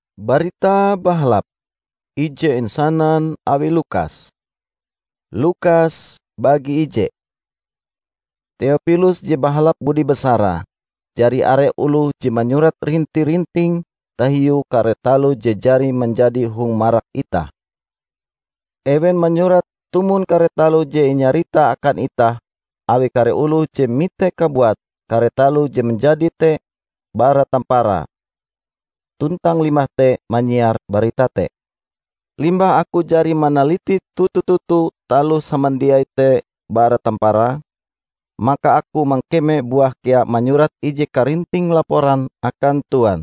Barita bahalap ije insanan awi Lukas. Lukas bagi ije. Theophilus je bahalap budi besara. Jari are ulu je manyurat rinti-rinting tahiu karetalu je jari menjadi hung marak itah. Ewen manyurat tumun karetalu je inyarita akan itah awi kare ulu je mite kabuat karetalu je menjadi te bara tampara. Tuntang limbah te manyiar barita te. Limbah aku jari manaliti tutu-tutu talu samandiai te bara tampara, maka aku mangkeme buah kia manyurat ije karinting laporan akan Tuan.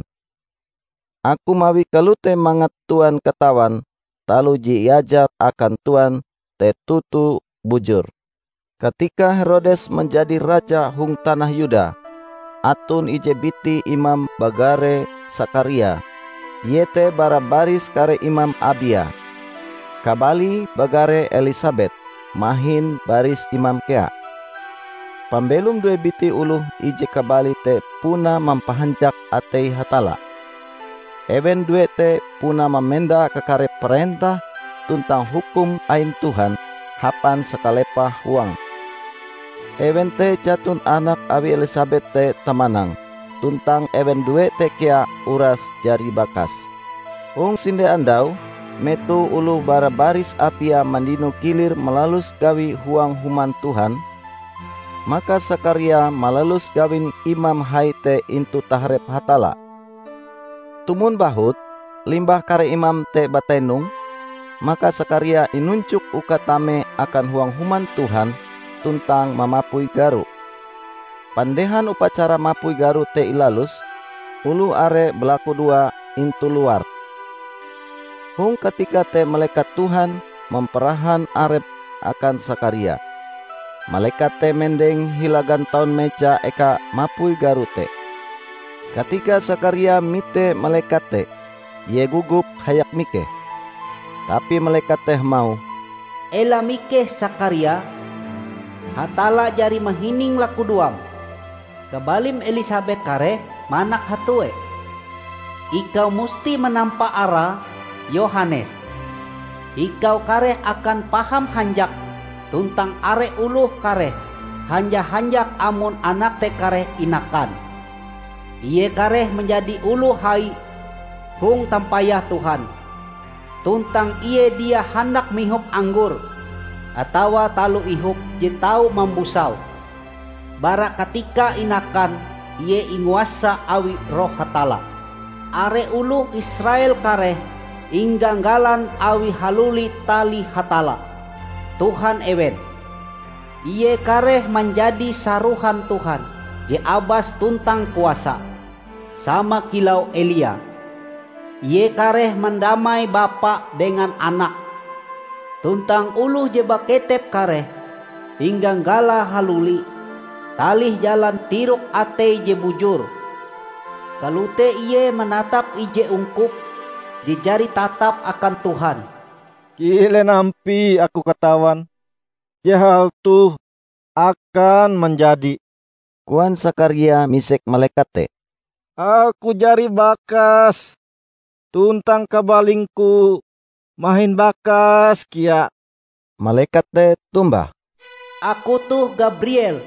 Aku mawi kalute mangat Tuan ketawan, talu ji iajar akan Tuan te tutu bujur. Ketika Herodes menjadi raja hung tanah Yuda, atun ije biti imam bagare Sakaria, yete bara baris kare imam Abia. Kabali bagare Elisabet, mahin baris imam kea. Pambelum dua biti uluh ije kabali te puna mampahanjak atei hatala. Ewen dua te puna memenda kekare perintah tuntang hukum ain Tuhan hapan sekalepah huang. Ewen te jatun anak awi Elisabet te tamanang, tuntang ewen dua te kia uras jari bakas. Hung sinde andau, metu ulu bara baris apia mandino kilir melalus gawi huang human Tuhan, maka Sakaria malalus gawin imam haite intu tahrep hatala. Tumun bahut, limbah kare imam te batenung, maka Sakaria inuncuk ukatame akan huang human Tuhan, tuntang mamapui garu. Pandehan upacara mapui garu te ilalus, ulu are belaku dua intu luar. Hung ketika te malaikat Tuhan memperahan arep akan Sakaria. Malaikat te mendeng hilagan taun meja eka mapui garu te. Ketika Sakaria mite malaikat te, ye gugup hayak mike. Tapi malaikat teh mau, "Ela mike Sakaria, hatala jari mahining laku duam. Kebalim Elisabet kare manak hatue. Ikau musti menampa ara Yohanes. Ikau kare akan paham hanjak, tuntang are uluh kare hanja-hanjak amun anak te kare inakan. Iye kare menjadi ulu hai hung tampayah Tuhan. Tuntang iye dia hendak mihup anggur, atawa talu ihup je tau mambusau. Bara ketika inakan iye inguasa awi roh hatala. Are ulu Israel kare ingganggalan awi haluli tali hatala. Tuhan ewen. Iye kare menjadi saruhan Tuhan je abas tuntang kuasa. Sama kilau Elia. Iye kare mendamai bapa dengan anak. Tuntang uluh je baketep kare ingganggala haluli. Talih jalan tiruk atei je bujur. Kalute iye menatap ije ungkup, je jari tatap akan Tuhan. Kile nampi aku katawan, jahal tuh akan menjadi. kuan Sakaria misek malaikat te. Aku jari bakas, tuntang kabalingku mahin bakas kia. Malaikat te tumbah, Aku tuh Gabriel.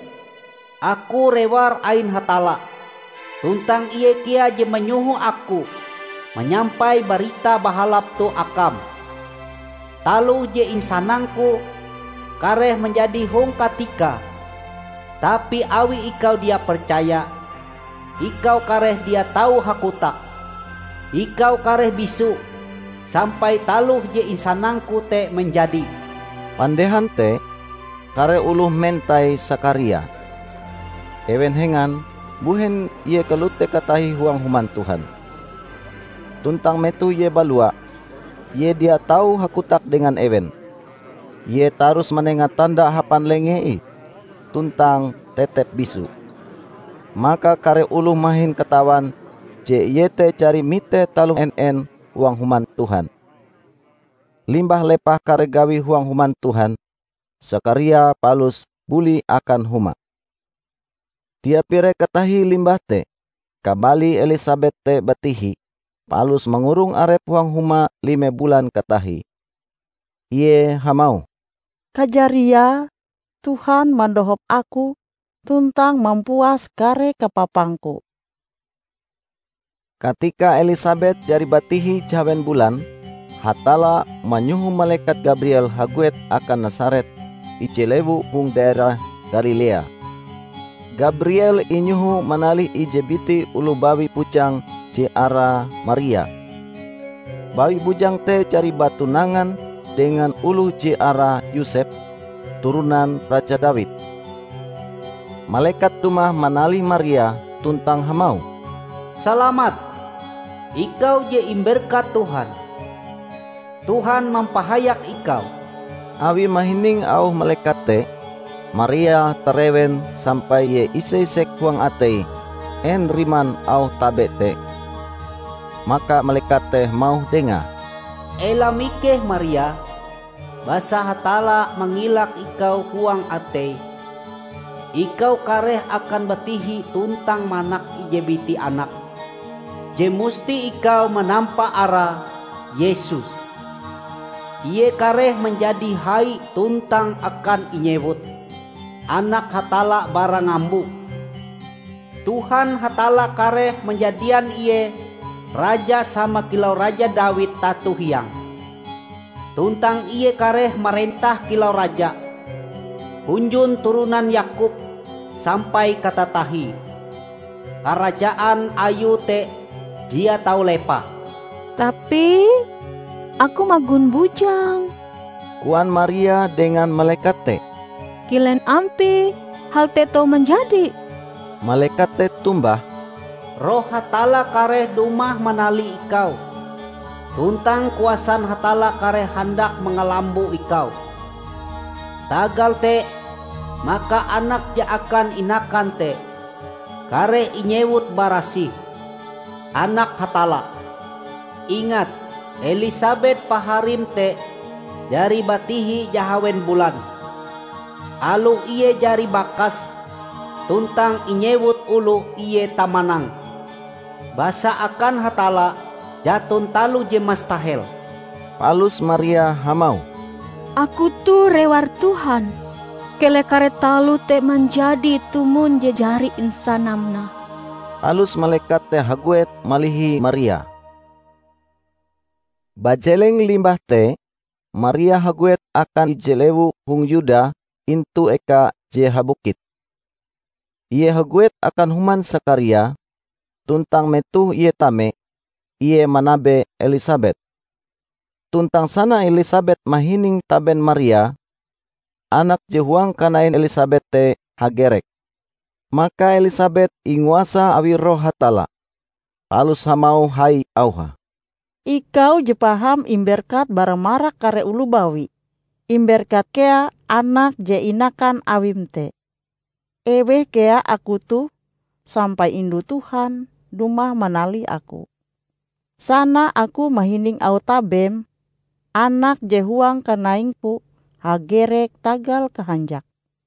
Aku rewar ain hatala. Tuntang iye kia je menyuhu aku menyampai berita bahalap tu akam. Talu je insanangku kareh menjadi hong katika. Tapi awi ikau dia percaya, ikau kareh dia tahu hakutak. Ikau kareh bisu sampai taluh je insanangku te menjadi. pandehan te kare uluh mentai Sakaria. Ewen hengan buhen ye kelute katahi huang human Tuhan. Tuntang metu ye balua, ye dia tahu hakutak dengan ewen. Ye tarus menenga tanda hapan lengei, tuntang tetep bisu. Maka kare uluh mahin ketawan, je ye te cari mite talu en huang human Tuhan. Limbah lepah kare gawi huang human Tuhan, Sakaria palus buli akan huma. Dia pire katahi limbah te, kabali Elisabet te batihi, Palus mengurung arep huang huma 5 bulan katahi. Ie hamau, Kajaria Tuhan mandohop aku tuntang mempuas kare kapapangku. Ketika Elisabet jari batihi jawen bulan, hatala manyuhu malaikat Gabriel haguet akan Nasaret icelewu hung daerah Galilea. Gabriel inyuhu manalih ijebiti ulu bawi pucang ci ara Maria. Bawi bujang te cari batunangan dengan ulu ci ara Yusef, turunan Raja Daud. Malaikat tumah manalih Maria tuntang hamau, Selamat, ikau je imberkat Tuhan. Tuhan mempahayak ikau. Awi mahining au malaikat te, Maria terewen sampai ye ise sekuang atei en riman au tabe te. Maka malaikat teh mau denga. Ela mikeh Maria, basa hatala mengilak ikau huang atei. Ikau kareh akan batihi tuntang manak ijebiti anak. Je musti ikau menampa ara Yesus. Ie kareh menjadi hai tuntang akan inyewut. Anak hatala barang ngambuk. Tuhan hatala kareh menjadian ie raja sama kilau Raja Daud tatu hiang. Tuntang ie kareh merentah kilau raja. Hunjun turunan Yakub sampai kata tahi. Kerajaan ayu te dia tahu lepa. Tapi aku magun bujang. Kuan Maria dengan malaikat te. Kilen ampi hal teto menjadi. Malaikat te tumbah, Roh hatala kareh dumah menali ikau. Tuntang kuasan hatala kareh hendak mengelambu ikau. Tagal te, maka anak ja akan inakan te. Kareh inyewut barasih. Anak hatala. Ingat, Elisabet paharim te jari batihi jahawen bulan. Alu iye jari bakas, tuntang inyewut ulu iye tamanang. Basa akan hatala jatun talu je mastahel. palus Maria hamau, Aku tu rewar Tuhan. Kele kare talu te menjadi tumun jejari insanamna. palus malaikat te haguet malihi Maria. Bajeleng limbah te, Maria haguet akan ijelewu hung Yuda intu eka je habukit. Ie haguet akan human Sakaria, tuntang metuh ie tame, ie manabe Elisabet. Tuntang sana Elisabet mahining taben Maria, anak je huang kanain Elisabet te hagerek. Maka Elisabet inguasa awi roh hatala, palus hamau hai auha. Ikau je paham imberkat barang marak kare ulu bawi. Imberkat kea anak je inakan awim te. Ewe kea aku tu sampai indu Tuhan dumah manali aku. Sana aku mahining au tabem anak je huang kanaingku hagerek tagal kehanjak.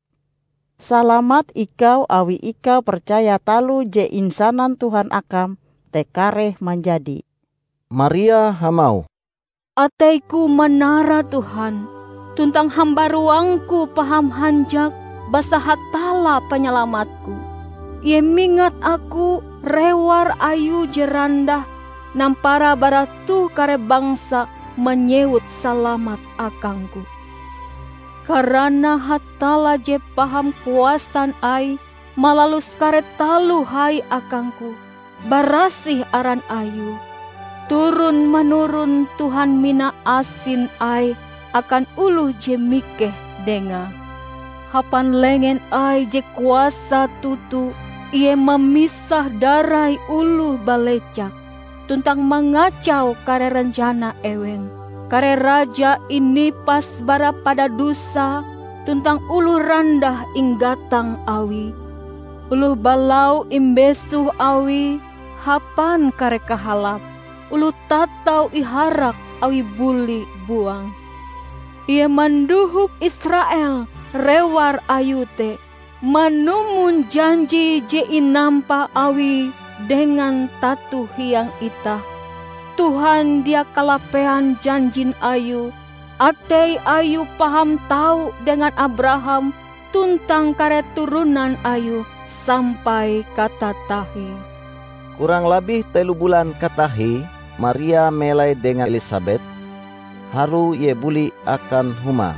Salamat ikau awi ikau percaya talu je insanan Tuhan akam te kareh menjadi. Maria hamau, Ataiku menara Tuhan. Tuntang hamba ruangku paham hanjak basa hatala penyelamatku. Ie mingat aku rewar ayu jerandah nampara baratu kare bangsa menyewut salamat akangku. Karena hatala je paham kuasan ai malalus kare talu hai akangku. Barasih aran ayu. Turun menurun Tuhan mina asin ai akan uluh je mikeh denga. Hapan lengen ai je kuasa tutu, ie memisah darai uluh balecak. Tuntang mengacau kare rencana ewen. Kare raja ini pas bara pada dusa, tuntang uluh randah inggatang awi. Uluh balau imbesuh awi, hapan kare kahalap. Ulu tatau iharak awi buli buang. Ia manduhuk Israel rewar ayute, manumun janji je inampa awi dengan tatu hiang itah. Tuhan dia kalapean janjin ayu. Atei ayu paham tahu dengan Abraham tuntang kare turunan ayu sampai kata tahi. Kurang lebih 3 bulan katahi, Maria melai dengan Elisabet. Haru ye buli akan huma.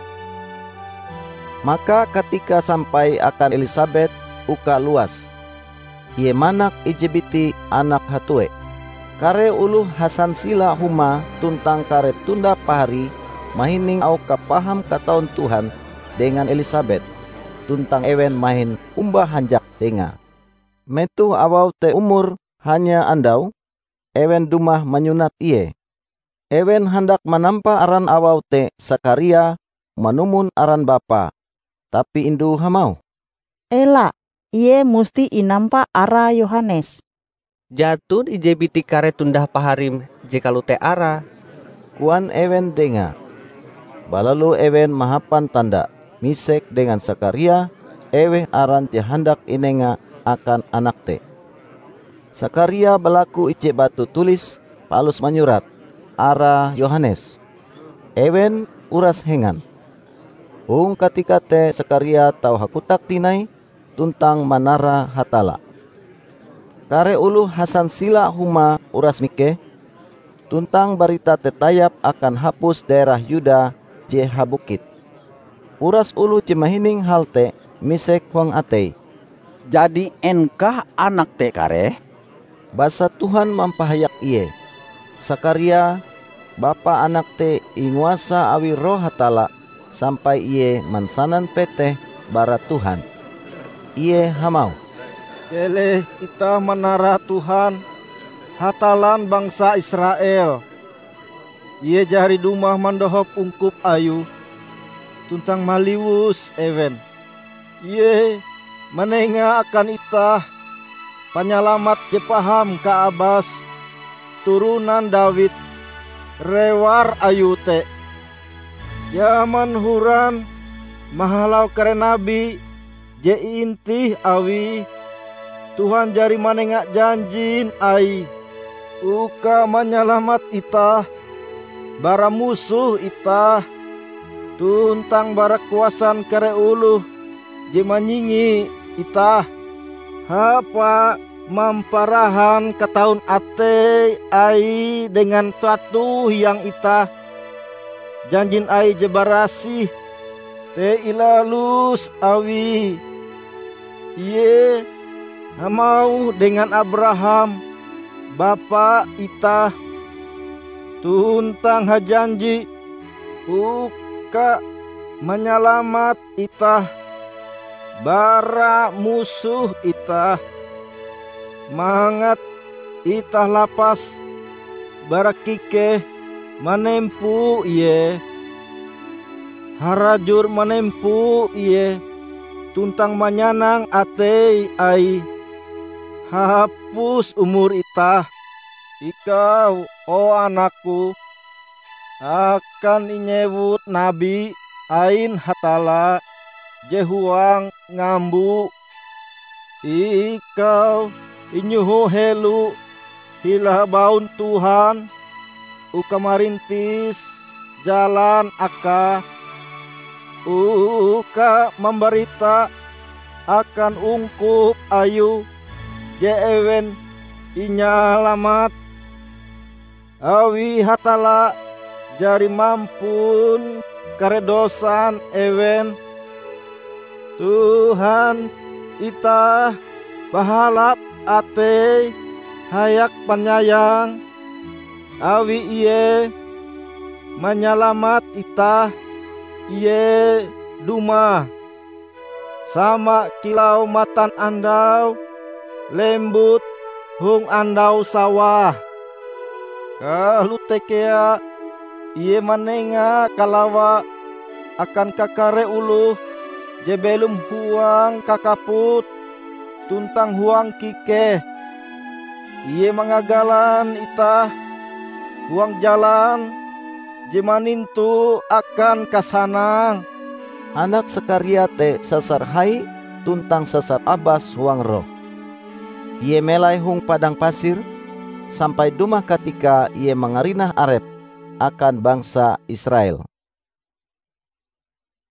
Maka ketika sampai akan Elisabet, uka luas. Ye manak ijebiti anak hatue. Kare ulu hasan sila huma tuntang kare tunda pahari mahining au kapaham kataun Tuhan dengan Elisabet. Tuntang ewen mahin umbah hanjak denga. Metu awau te umur hanya andau, ewen dumah menyunat iye. Ewen hendak menampa aran awau te Sakaria manumun aran bapa, tapi indu hamau. Ela, iye musti inampa ara Yohanes. Jatun ijebiti kare tundah paharim jikalu te ara. Kuan ewen denga. Balalu ewen mahapan tanda, misek dengan Sakaria, ewe aran je hendak inenga akan anak te. Sakaria balaku icek batu tulis, palus menyurat, ara Yohanes. Ewen uras hengan. Hung ketika te Sakaria tau hakutak tinai, tuntang manara hatala. Kare ulu hasan sila huma uras mike, tuntang barita tetayap akan hapus daerah Yuda je habukit. Uras ulu cimahining halte misek huang atei. Jadi enkah anak te kare? Basa Tuhan mampahayak iye. Sakaria, bapa anak te inguasa awi roh hatala, sampai iye mansanan peteh bara Tuhan. Iye hamau. Kele kita menara Tuhan, hatalan bangsa Israel. Ia jari dumah mandohop ungkup ayu, tuntang maliwus ewen. Ia menenga akan itah, penyelamat je paham ka Abas, turunan David, rewar ayu te. Zaman huran, mahalau kare nabi, je intih awi, Tuhan jari manengak janjin ai, uka menyelamat itah, bara musuh itah, tuntang bara kuasan kare uluh, je manyingi itah, hapa mamparahan kataun ate ai dengan tuatu yang itah, janjin ai je barasih, te ilalus awi, ye hamau dengan Abraham, bapa itah, tuntang hajanji, uka menyelamat itah, bara musuh itah, mangat itah lapas, bara kike menempu iye, harajur menempu iye, tuntang manyanang atei ai, hapus umur itah, ikau, oh anakku, akan inyewut nabi ain hatala, jehuang ngambu, ikau inyuhu helu, hilah baun Tuhan, uka marintis jalan aka, uka memberita akan ungkup ayu, jeewen inyalamat, awi hatala jari mampun karedosan ewen. Tuhan itah bahalap ate hayak penyayang, awi iye menyelamat itah, iye duma sama kilau matan andau, lembut hung andau sawah. Kalu tekea iye manenga kalawa akan kakare uluh, je belum huang kakaput, tuntang huang kike. Iye mangagalan itah, huang jalan, je manintu akan kasanang. Anak Sakaria te sasar hai, tuntang sasar Abas huang roh. Iye melai hung padang pasir, sampai dumah ketika ia mengarinah arep akan bangsa Israel.